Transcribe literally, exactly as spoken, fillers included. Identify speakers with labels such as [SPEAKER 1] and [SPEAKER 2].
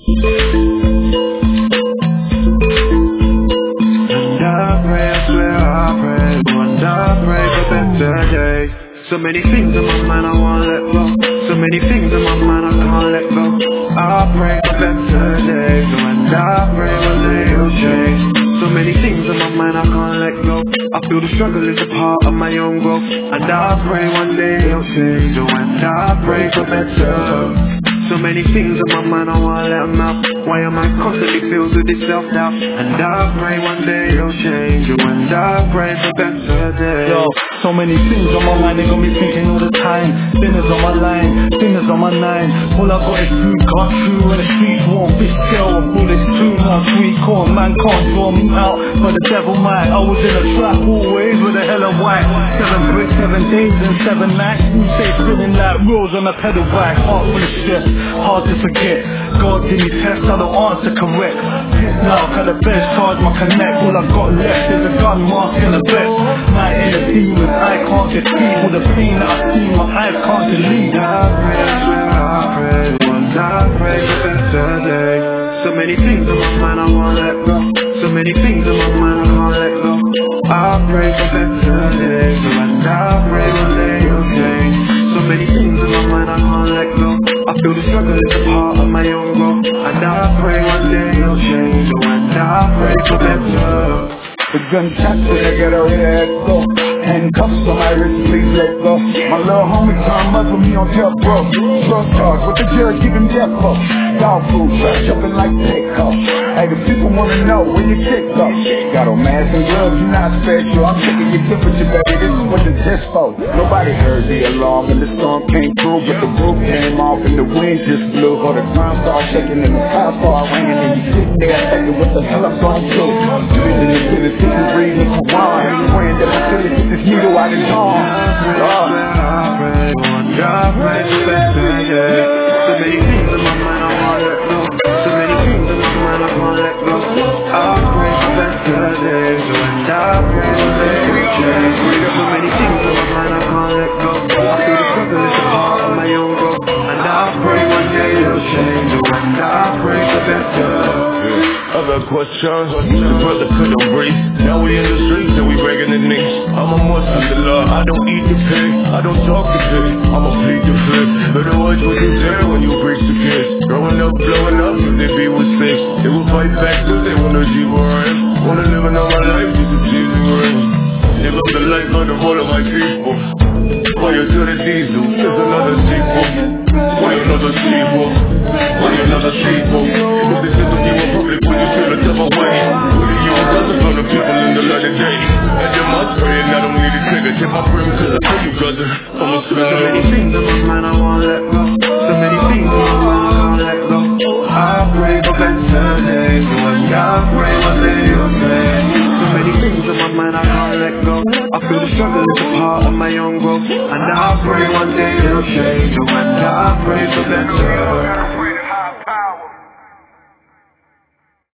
[SPEAKER 1] And I pray, I swear I pray, and I pray for better days. So many things in my mind I won't let go. So many things in my mind I can't let go. I pray for better days, and I pray one day it'll change. So many things in my mind I can't let go. I feel the struggle is a part of my own growth, and I pray one day it'll change. And I pray for better. So many things in my mind, I wanna let them out. Why am I constantly filled with this self-doubt? And I pray one day it'll change. And I pray for better days.
[SPEAKER 2] Yo, so many things on my mind, they got me thinking all the time. Sinners on my line, sinners on my nine. All I got is food, got true and the streets warm. Fish scale and bullets too much sweet corn. Man can't draw me out, but the devil might. I was in a trap always with a hella white. Seven bricks, seven days and seven nights. You say spinning like wheels on a pedal bike. Heart full of shit, hard to forget. God give me tests, I don't answer correct. Now got the best, charge my connect. All I got left is a gun, mask and a vest. Night in the demons, I can't defeat. All the pain that I see, my eyes can't delete.
[SPEAKER 1] I pray, I swear I pray, and I pray for better days. So many things in my mind I won't let go. So many things in my mind I can't let go. I pray for better days, and I pray one day it'll change. So many things in my mind I can't let go. I feel the struggle is a part of my own growth, and I pray one day it'll change. And I pray for better.
[SPEAKER 3] The gunshots in the ghetto, yeah, let's go. Handcuffs on my wrist, please let go. My little homie trying to muzzle me on death row. Drug charge, what the judge give him death for? Dog food, truck jumping like takeoff. Hey, the people wanna know when you kick off. Got on mask and gloves, you're not special. I'm checking your temperature, baby, this is what the test for. Nobody heard the alarm and the storm came through, but the roof came off and the wind just blew. Or the ground started shaking and the sky started raining, and you sitting there thinking what the hell I'm gonna do. Living in the city, breathing the Quran, and praying that I feel it, get this needle out his arm.
[SPEAKER 1] God, I pray, God, pray for better days. So many things in my mind I wanna let go. So many things in my mind I wanna let go. I pray for better days, and I pray one day it'll change. So many things in my mind I can't let go. I feel the struggle is a part of my own growth, and I pray one day it'll change. And I pray for better.
[SPEAKER 4] Other questions, the brother couldn't breathe. Now we in the streets and we breaking the knees. I'm a Muslim, the law, I don't eat the pig. I don't talk to pig, I'ma plead the fifth. Better watch what you say when you preach to kids. Growing up, blowing up, if they be with six. They will fight back till they wanna G R M. Wanna live another life, just a Jesus ring. They love the life of the whole of my people. Fire to the diesel, there's another sequel. Why another sequel? Why another sequel? If this is the people public, would you feel a different way? Would you use others from the people in the light of day? And then my praying, I don't need a trigger. Take my brim, cause I feel you, brother. I'm a
[SPEAKER 1] So many things in my mind I won't let go. So many things in my mind I can't let go. I pray for better days, and I pray one day it'll change. So many things in my mind I can't let go. I feel the struggle is a part of my own growth, and I pray one day it'll change. And I pray for better.